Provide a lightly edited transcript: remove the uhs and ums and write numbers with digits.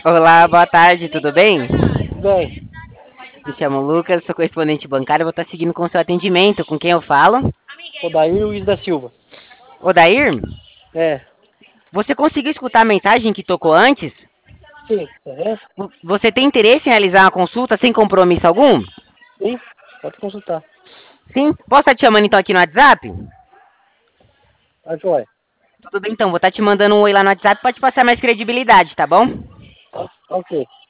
Olá, boa tarde, tudo bem? Bem, Me chamo Lucas, sou correspondente bancário, vou estar seguindo com o seu atendimento. Com quem eu falo? Odair Luiz da Silva. Odair, É, você conseguiu escutar a mensagem que tocou antes? sim, uhum, Você tem interesse em realizar uma consulta sem compromisso algum? sim, pode consultar. Sim? Posso estar te chamando então aqui no WhatsApp? Tá joia. Tudo bem então, vou estar te mandando um oi lá no WhatsApp para te passar mais credibilidade, tá bom? Tá, ok.